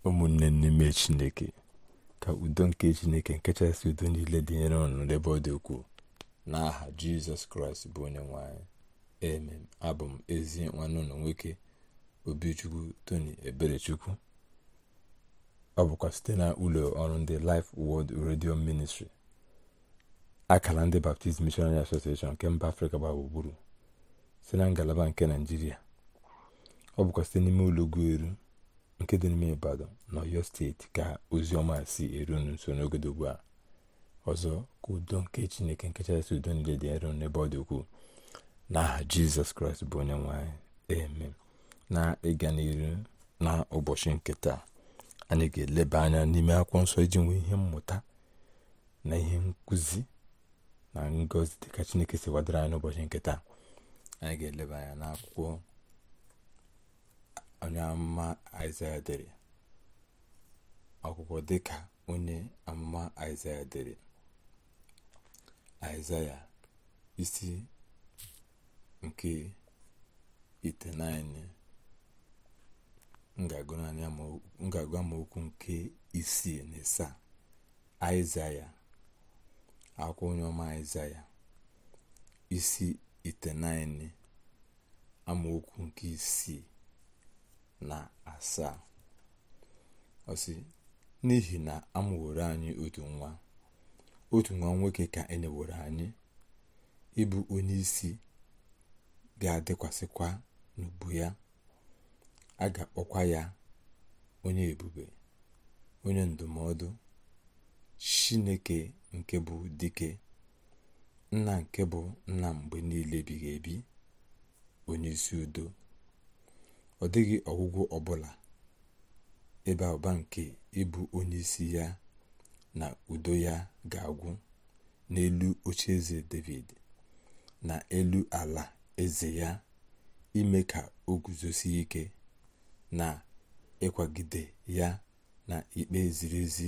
ụmụnne n'ime Chineke, ka udo nke Chineke nke kachasị udo niile dịnyere unu n'ebe ọ dị ukwuu, n'aha Jizọs Kraịst bụ onye nwe anyị. Amen. Abụ m ezi nwanne unu nwoke Obichukwu Tony Eberechukwu. Ọ bụkwa site na ụlọ ọrụ ndị Life Word Radio Ministry, akala ndị Baptist Missionary Association nke mba Afrịka gbaa gburugburu, site na ngalaba nke Naịjirịa. Ọ bụkwa site n'ime ụlọ Ugweru nke dị n'ime Ibadan na Ọyọ steeti ka ozi ọma si eru nso n'oge ugbu a. Ọzọ ka udo nke Chineke nke kachasị udo niile dị eru n'ebe ọ dị ukwuu, n'aha Jizọs Kraịst bụ onye nwe anyị. Amen. Na ịga n'iru na ụbọchị nke taa, anyị ga-eleba anya n'ime akwụkwọ nsọ iji nwee ihe mmụta na ihe nkụzi na ngọzi dịka Chineke si wadoro anyị n'ụbọchị nke taa. Anyị ga-eleba anya n'akwụkwọ onye amụma Aịzaya dere, akwụkwọ dịka onye amụma Aịzaya dere. Aịzaya isi nke 9, ngagụ amaokwu nke 6 na 7. Aịzaya, akwụkwọ onye ọma Aịzaya isi 9 amaokwu nke 6 na 7. Ọ sị, n'ihi na amụworo anyị otu nwa nwoke ka e nyeworo anyị, ịbụ onye isi ga-adịkwasịkwa n'ubu ya. A ga-akpọkwa ya onye ebube, onye ndụmọdụ, Chineke nke bụ dike, nna nke bụ nna mgbe niile ebighị ebi, onye isi udo. Ọ dịghị ọgwụgwụ ọbụla ebe ụba nke ịbụ onye isi ya na udo ya ga-agwụ n'elu ocheeze David na elu ala eze ya, ime ka o guzosie ike na ịkwagide ya na ikpe ziri ezi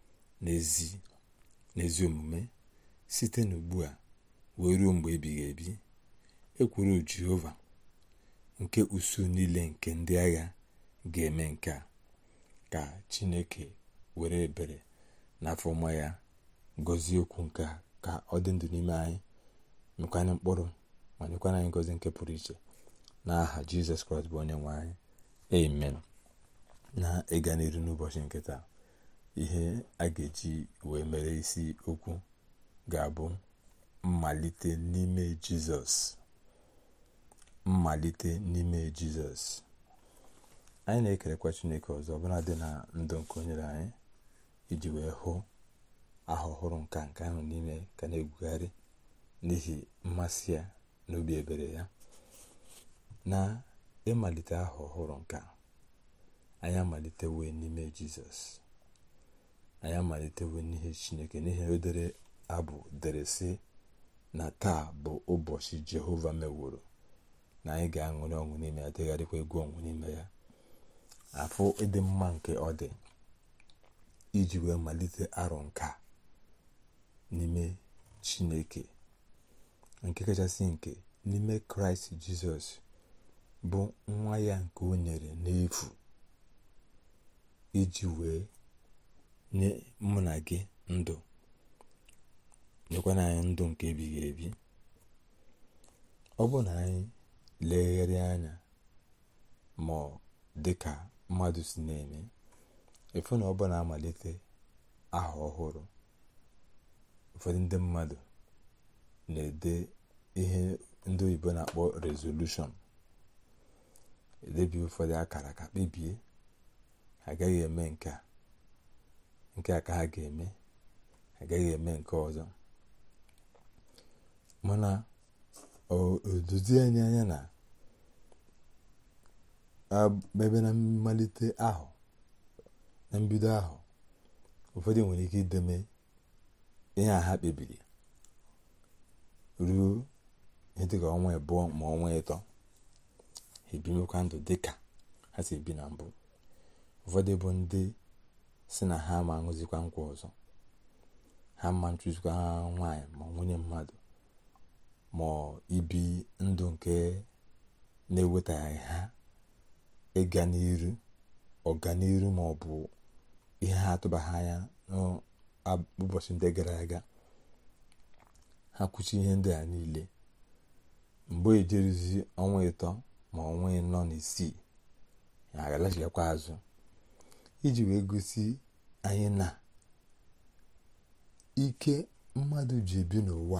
n'ezi omume, site n'ugbu a wee ruo mgbe ebighị ebi. Ekwuru Jehova nke usuu niile nke ndị agha ga-eme nke a. Ka Chineke were ebere na afọ ọma ya gọzie okwu nke a, ka ọ dị ndụ n'ime anyị, mekwanye mkpụrụ, ma nyekwana anyị ngọzi nke pụrụ iche, n'aha Jizọs Kraịst bụ onye nwe anyị. Amen. Na ịga n'iru n'ụbọchị nke taa, ihe a ga-eji wee mere isi okwu ga-abụ mmalite n'ime Jizọs. Mmalite n'ime Jizọs. Anyị na-ekelekwa Chineke ọzọ ọbụla dị na ndụ nke o nyere anyị, iji wee hụ aha ọhụrụ nke ahụ n'ime ka na-egwugharị n'ihi mmasị ya na obi ebere ya. Na ịmalite aha ọhụrụ nke anyị amalitewo n'ime Jizọs. Anyị amalitewo n'ihe Chineke, n'ihe o dere abụ dere sị na taa bụ ụbọchị Jehova meworo, na anyị ga-aṅụrị ọṅụ n'ime ya, degharịkwa egwu ọṅụ n'ime ya. Afọ ịdị mma nke ọ dị iji wee malite arọ nka n'ime Chineke, nke kachasị nke n'ime Kraịst Jizọs, bụ nwa ya nke o nyere n'efu, iji wee nye mụ na gị ndụ, nyekwana anyị ndụ nke ebighị ebi. Ọ bụ na anyị legharị anya ma dịka mmadụ si na-eme, efu na ọ bụ na-amalite aha ọhụrụ, ụfọdụ ndị mmadụ na-ede ihe ndị oyibo na-akpọ resolushọn, edebi ụfọdụ akara ka kpebie ha agaghị eme nke a ka ha ga-eme, agaghị eme nke ọzọ. Mana odozi anyị anya na ebe na mmalite ahụ, na mbido ahụ, ụfọdụ nwere ike ideme ihe a ha kpebiri ruo ihe dịka ọnwa 2 ma ọnwa 3, ebimekwa ndụ dịka ha si ebi na mbụ. Ụfọdụ bụ ndị si na ha ma aṅụzikwa nkwa ọzọ, ha ma nchụzikwa nwaanyị ma nwunye mmadụ, ma ibi ndụ nke na-ewetaghị ha ịga n'iru ọganiru ma ọ bụ ihe ha atụbaghị anya n'ụbọchị ndị gara aga. Ha kwuchi ihe ndị a niile mgbe ejerizi ọnwa 3 ma ọnwa 4 na 6, ha ga-alaghachikwa azụ iji wee gosi anyị na ike mmadụ ji ebi n'ụwa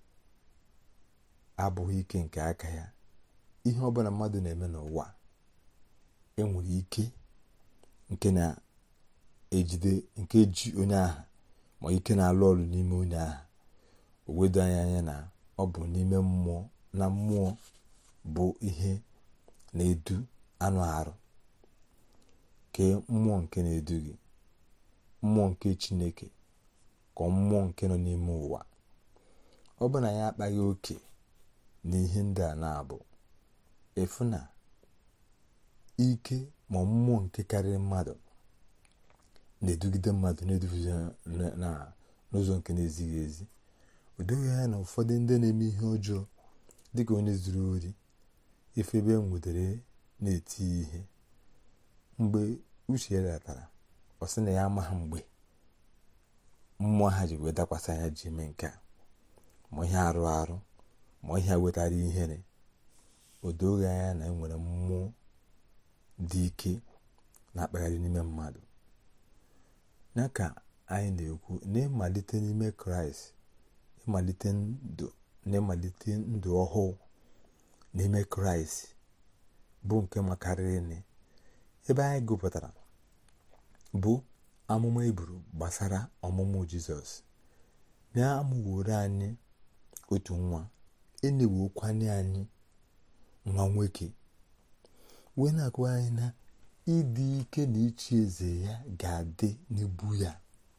abụghị ike nke aka ya. Ihe ọbụla mmadụ na-eme n'ụwa enwere ike nke na-ejide nke ji onye ahụ, ma ike na-alụ ọrụ n'ime onye ahụ. O wedo anya na ọ bụ n'ime mmụọ, na mmụọ bụ ihe na-edu anụ arụ. Ke mmụọ nke na-edu gị, mmụọ nke Chineke ka mmụọ nke nọ n'ime ụwa. Ọ bụ na ya akpaghị oke n'ihe ndị a na-abụ efu na ike ma mmụọ nke karịrị mmadụ na-edugide mmadụ, na-eduzi n'ụzọ nke na-ezighị ezi. O doghị anya na ụfọdụ ndị na-eme ihe ọjọọ dịka onye zuru ori, ife ebe nwudere na-eti ihe, mgbe uche ya datara, ọ sị na ya amaghị mgbe mmụọ ha ji wee dakwasị anya ji eme nke a, ma ihe arụ ma ihe wetara ihere. O doghị anya na enwere mmụọ dị ike na-akpagharị n'ime mmadụ. Ya ka anyị na-ekwu na ịmalite n'ime Kraịst, ịmalite ndụ ọhụụ n'ime Kraịst bụ nke makarịrị. Ebe anyị gụpụtara bụ amụma eburu gbasara ọmụmụ Jizọs. Na amụworo anyị otu nwa, enyewokwanye anyị nwa nwoke, wee na-akụwa anyị na ịdị ike na ịchị eze ya ga-adị n'ibu ya.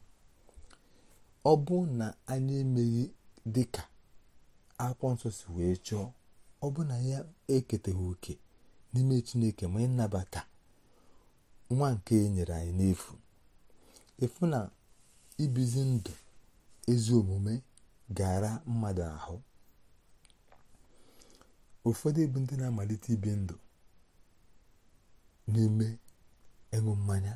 Ọ bụ na anyị emeghị dịka akwụkwọ nsọ si wee chọọ, ọ bụ na ya eketaghị oke n'ime Chineke, ma ịnabata nwa nke e nyere anyị n'efu. Efu na ibizi ndụ ezi omume gara mmadụ ahụ. Ụfọdụ bụ ndị na-amalite ibi ndụ n'ime ịṅụ mmanya,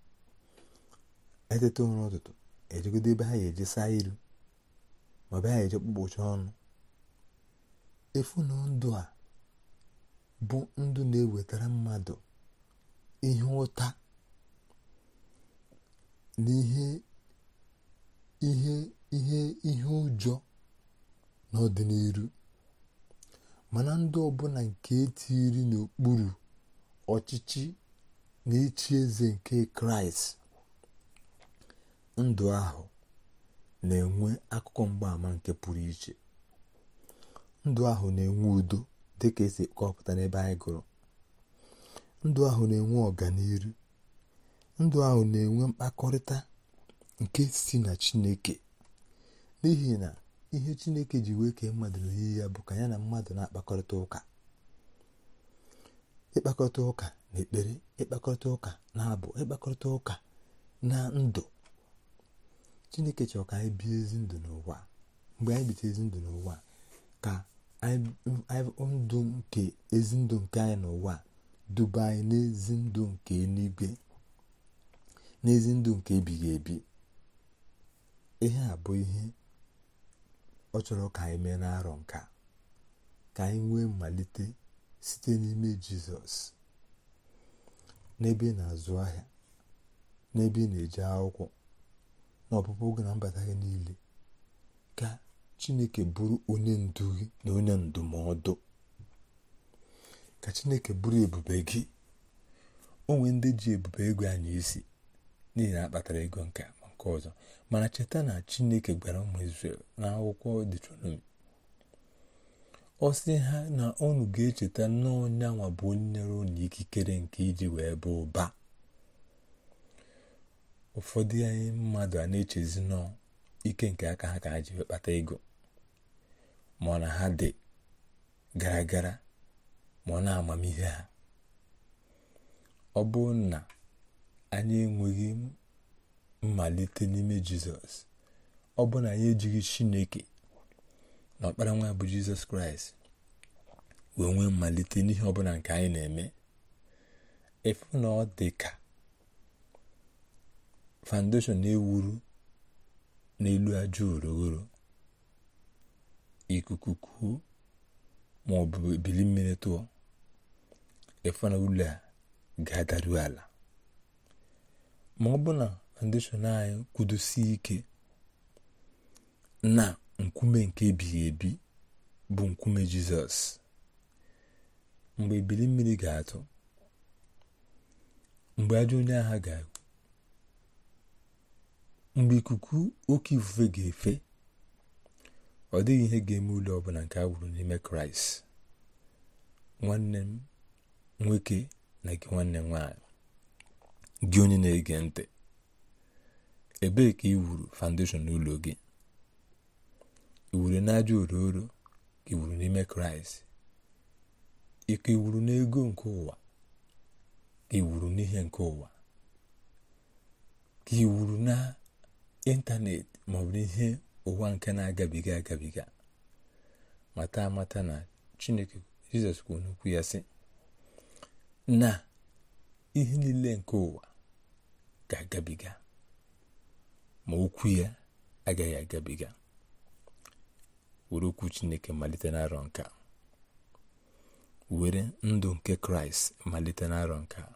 eteta ụra ụtụtụ, ejegodo ebe ha ga-eje saa iru, ma ebe ha ga-eje kpụkpọcha ọnụ. Efu na ndụ a bụ ndụ na-ewetara mmadụ ihe ụta na ihe ụjọ n'ọdịnihu. Mana ndụ ọbụla nke etiri n'okpuru ọchịchị na ịchị eze nke Kraịst, ndụ ahụ na-enwe akụkọ mgbaàmà nke pụrụ iche. Ndụ ahụ na-enwe udo dịka esi kọpụta n'ebe anyị gụrụ. Ndụ ahụ na-enwe ọganiru. Ndụ ahụ na-enwe mkpakọrịta nke si na Chineke, n'ihi na ihe Chineke ji wee kee mmadụ n'oyiyi ya bụ ka ya na mmadụ na-akpakọrịta ụka. Ịkpakọrịta ụka na ekpere, ịkpakọrịta ụka na abụ, ịkpakọrịta ụka na ndụ. Chineke chọrọ ka anyị bie ezi ndụ n'ụwa. Mgbe anyị bite ezi ndụ n'ụwa, ka ndụ nke ezi ndụ nke anyị n'ụwa duba anyị n'ezi ndụ nke eluigwe, n'ezi ndụ nke ebighị ebi. Ihe a bụ ihe ọ chọrọ ka anyị mee n'arọ nka, ka anyị nwee mmalite site n'ime Jizọs. N'ebe ị na-azụ ahịa, n'ebe ị na-eje akwụkwọ, n'ọpụpụ oge na mbata gị niile, ka Chineke bụrụ onye ndu gị na onye ndụmọdụ. Ka Chineke bụrụ ebube gị. Onwe ndị ji ebube ego anyị isi n'ihi na akpatara ego nke ma nke ọzọ. Mana cheta na Chineke gwara ụmụ Izrel n'akwụkwọ Deuteronomy, ọ sị ha na unu ga-echeta na onyanwa bụ onye nyere unu ikikere nke iji wee bụ ụba. Ụfọdụ anyị mmadụ a na-echezi nọọ ike nke aka ha ka ha ji kpata ego, ma ọ na ha dị gara gara, ma ọ na-amamihe ha. Ọ bụ na anyị enweghị mmalite n'ime Jizọs, ọ bụ na anyị ejighị Chineke na ọkpara nwa bụ Jizọs Kraịst wee nwee mmalite n'ihe ọbụla nke anyị na-eme, efu na ọ dị ka foundation na-ewuru n'elu aja oroghoro, ikuku kuo ma ọ bụ ebili mmiri tụọ, efu na ụlọ a ga-adaru ala. Ma ọ bụ na foundation anyị kwudosie ike na nkume nke ebighị ebi bụ nkume Jizọs, mgbe ebili mmiri ga-atụ, mgbe ajọ onye agha ga-agụ, mgbe ikuku oke ifufe ga-efe, ọ dịghị ihe ga-eme ụlọ ọbụla nke a wuru n'ime Kraịst. Nwanne m nwoke na gị nwanne m nwaanyị, gị onye na-ege ntị, ebee ka ị wuru foundation n'ụlọ gị? ị wuru n'aja oroghoro ka ị wuru n'ime Kraịst? ka ị wuru n'ego nke ụwa ka ị wuru n'ihe nke ụwa? ka ị wuru na ịntanetị ma ọ bụ n'ihe ụwa nke na-agabiga agabiga? mata amata na Chineke Jizọs kwuru n'okwu ya sị na ihe niile nke ụwa ga-agabiga, ma okwu ya agaghị agabiga. Were okwu Chineke malite n'arọ nke a, were ndụ nke Kraịst malite n'arọ nke a,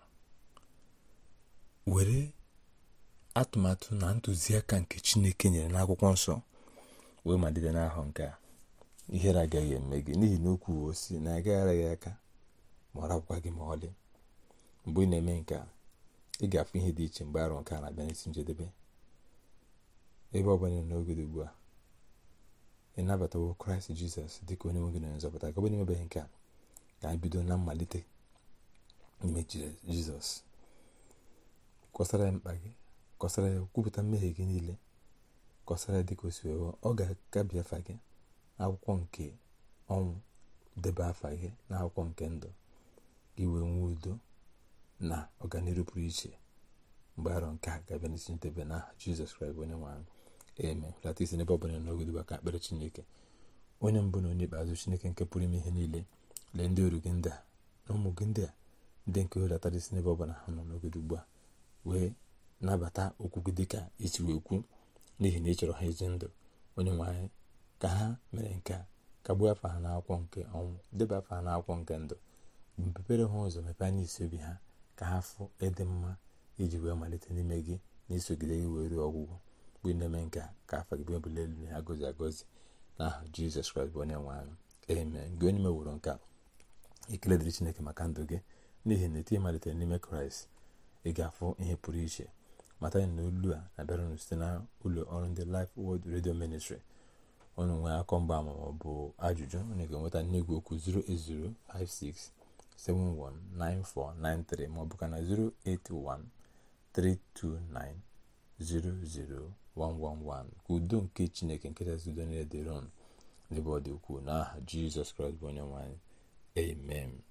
were atụmatụ na ntụziaka nke Chineke nyere n'akwụkwọ nsọ wee malite n'ahọ nke a. Ihere agaghị eme gị, n'ihi na okwu osi na agaghị ara gị aka ma ọ rapụkwa gị ma ọlị. Mgbe ị na-eme nke a, ị ga-afụ ihe dị iche mgbe arọ nke a na-abịa n'isi njedebe. Ebe ọ bụla n'oge dị ugbu a, ị nabatawo Kraịst Jizọs dịka onye nwe gị na nzọpụta, ka ọ bụ n'emebeghị nke a, ka anyị bido na mmalite n'ime Jizọs. Kọsara ya mkpa gị, kọsara ya, kwupụta mmehie gị niile, kọsara ya dịka o si wee, ọ ga-akabi afa gị n'akwụkwọ nke ọnwụ, debe afa gị n'akwụkwọ nke ndụ, gị wee nwee udo na ọganihu pụrụ iche mgbe arọ nke a ga-abịa n'isi njedebe n'aha Jizọs Kraịst onye nwe anyị. Amen. Lata isi n'ebe ọbụla n'oge dịba ka akpere Chineke. Onye mbụ na onye ikpeazụ, Chineke nke pụrụ ime ihe niile, lee ndị oru gị ndị a na ụmụ gị ndị a, ndị nke hulatara isi n'ebe ọbụla ha nọ n'oge ugbu a, wee nabata okwu gị dịka isi wee kwu, n'ihi na ị chọrọ ha ezi ndụ. Onye nwe anyị, ka ha mere nke a, kagbuo afa ha n'akwụkwọ nke ọnwụ, debe afa ha n'akwụkwọ nke ndụ, mepere ha ụzọ, mepee anya isi obi ha, ka ha fụ ịdị mma iji wee malite n'ime gị na isogide gị wee ruo ọgwụgwụ. Mgbe ị na-eme nke a, ka afa gị bụ ebule elu na agọzi agọzi n'aha Jizọs Kraịst bụ onye nwe anyị. Amen. Gị onye meworo nke a, ekele dịrị Chineke maka ndụ gị, n'ihi na etu ị malitere n'ime Kraịst, ị ga-afụ ihe pụrụ iche. Mata ya na olu a na-abịara site na ụlọ ọrụ ndị Life Word Radio Ministry. Ọnụ nwee akọ mgbaama ma ọ bụ ajụjụ, onye ga-enweta n'igwe okwu 08056719493 ma ọ bụ ka na 08132900111. Ka udo nke Chineke nke kachasị udo niile dịrị unu n'ebe ọ dị ukwuu n'aha Jizọs Kraịst bụ onye nwe anyị. Amen.